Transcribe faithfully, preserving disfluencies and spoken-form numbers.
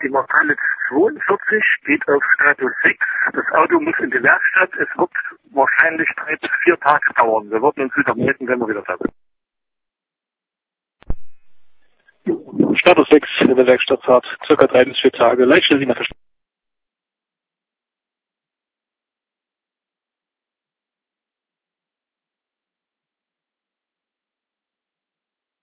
Die Markale zweiundvierzig geht auf Status sechs. Das Auto muss in die Werkstatt. Es wird wahrscheinlich drei bis vier Tage dauern. Wir würden uns wieder melden, wenn wir wieder da sind. Status sechs in der Werkstattfahrt, circa drei bis vier Tage. Leicht schnell wieder verstanden.